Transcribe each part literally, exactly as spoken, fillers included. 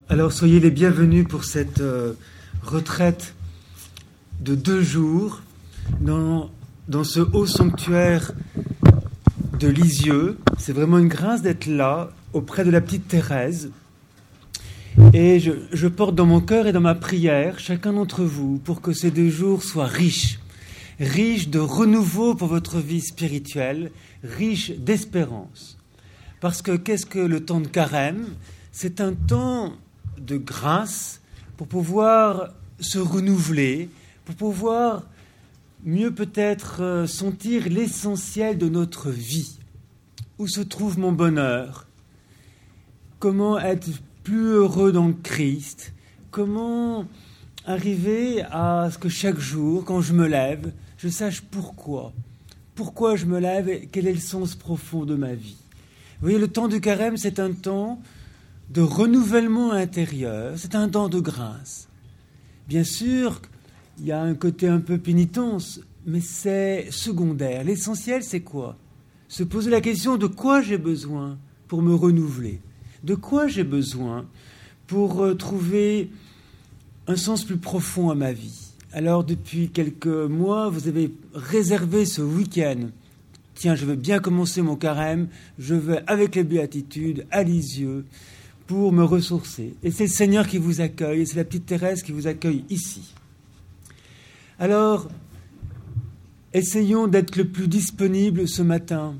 Alors soyez les bienvenus pour cette euh, retraite de deux jours dans, dans ce haut sanctuaire de Lisieux. C'est vraiment une grâce d'être là, auprès de la petite Thérèse. Et je, je porte dans mon cœur et dans ma prière chacun d'entre vous pour que ces deux jours soient riches, riches de renouveau pour votre vie spirituelle, riches d'espérance. Parce que qu'est-ce que le temps de carême ? C'est un temps de grâce pour pouvoir se renouveler, pour pouvoir mieux peut-être sentir l'essentiel de notre vie. Où se trouve mon bonheur ? Comment être plus heureux dans le Christ ? Comment arriver à ce que chaque jour, quand je me lève, je sache pourquoi. Pourquoi je me lève et quel est le sens profond de ma vie ? Vous voyez, le temps du carême, c'est un temps de renouvellement intérieur, c'est un temps de grâce. Bien sûr, il y a un côté un peu pénitence, mais c'est secondaire. L'essentiel, c'est quoi ? Se poser la question de quoi j'ai besoin pour me renouveler ? De quoi j'ai besoin pour euh, trouver un sens plus profond à ma vie ? Alors, depuis quelques mois, vous avez réservé ce week-end. Tiens, je vais bien commencer mon carême, je vais avec les béatitudes à Lisieux pour me ressourcer. Et c'est le Seigneur qui vous accueille, et c'est la petite Thérèse qui vous accueille ici. Alors, essayons d'être le plus disponible ce matin.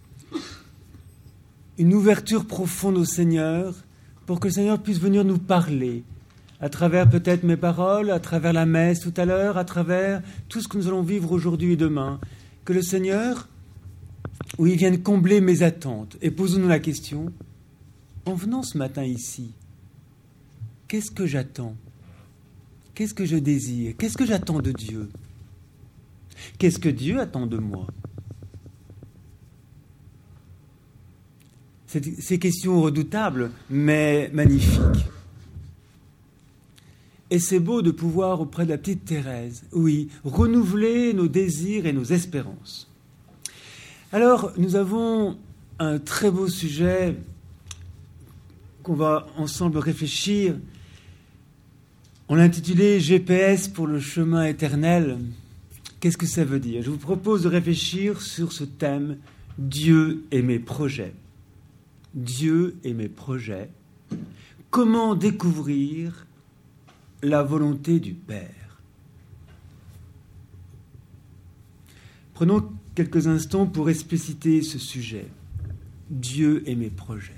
Une ouverture profonde au Seigneur pour que le Seigneur puisse venir nous parler à travers peut-être mes paroles, à travers la messe tout à l'heure, à travers tout ce que nous allons vivre aujourd'hui et demain. Que le Seigneur, oui, vienne combler mes attentes. Et posons-nous la question, en venant ce matin ici, qu'est-ce que j'attends ? Qu'est-ce que je désire ? Qu'est-ce que j'attends de Dieu ? Qu'est-ce que Dieu attend de moi ? Ces questions redoutables, mais magnifiques. Et c'est beau de pouvoir, auprès de la petite Thérèse, oui, renouveler nos désirs et nos espérances. Alors, nous avons un très beau sujet qu'on va ensemble réfléchir. On l'a intitulé « G P S pour le chemin éternel ». Qu'est-ce que ça veut dire ? Je vous propose de réfléchir sur ce thème « Dieu et mes projets ». Dieu et mes projets. Comment découvrir la volonté du Père ? Prenons quelques instants pour expliciter ce sujet. Dieu et mes projets.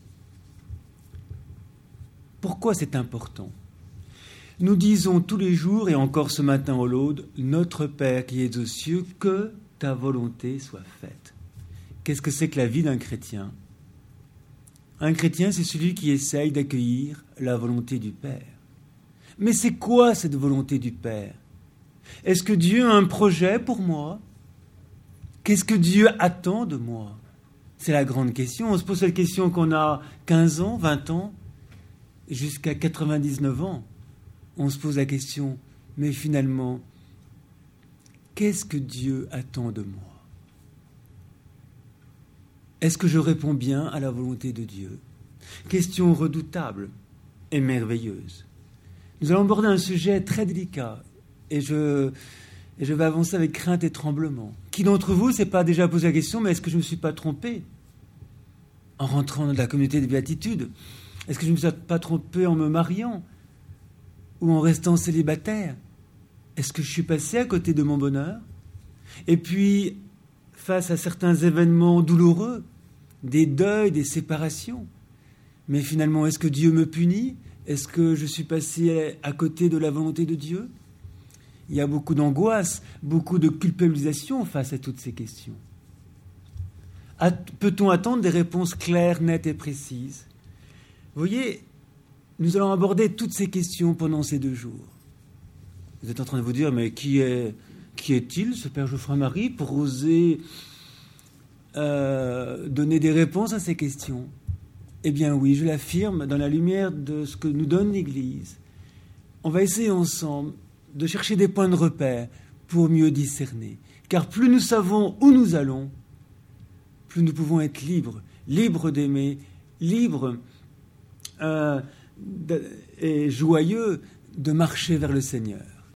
Pourquoi c'est important ? Nous disons tous les jours, et encore ce matin au Laude, « Notre Père qui es aux cieux, que ta volonté soit faite ». Qu'est-ce que c'est que la vie d'un chrétien ? Un chrétien, c'est celui qui essaye d'accueillir la volonté du Père. Mais c'est quoi cette volonté du Père ? Est-ce que Dieu a un projet pour moi ? Qu'est-ce que Dieu attend de moi ? C'est la grande question. On se pose cette question qu'on a quinze ans, vingt ans, jusqu'à quatre-vingt-dix-neuf ans. On se pose la question, mais finalement, qu'est-ce que Dieu attend de moi ? Est-ce que je réponds bien à la volonté de Dieu ? Question redoutable et merveilleuse. Nous allons aborder un sujet très délicat et je, et je vais avancer avec crainte et tremblement. Qui d'entre vous ne s'est pas déjà posé la question, mais est-ce que je ne me suis pas trompé en rentrant dans la communauté des béatitudes ? Est-ce que je ne me suis pas trompé en me mariant ou en restant célibataire ? Est-ce que je suis passé à côté de mon bonheur ? Et puis, face à certains événements douloureux, des deuils, des séparations. Mais finalement, est-ce que Dieu me punit ? Est-ce que je suis passé à côté de la volonté de Dieu ? Il y a beaucoup d'angoisse, beaucoup de culpabilisation face à toutes ces questions. Peut-on attendre des réponses claires, nettes et précises ? Vous voyez, nous allons aborder toutes ces questions pendant ces deux jours. Vous êtes en train de vous dire, mais qui est... Qui est-il, ce Père Geoffroy-Marie, pour oser euh, donner des réponses à ces questions ? Eh bien oui, je l'affirme, dans la lumière de ce que nous donne l'Église. On va essayer ensemble de chercher des points de repère pour mieux discerner. Car plus nous savons où nous allons, plus nous pouvons être libres, libres d'aimer, libres euh, et joyeux de marcher vers le Seigneur.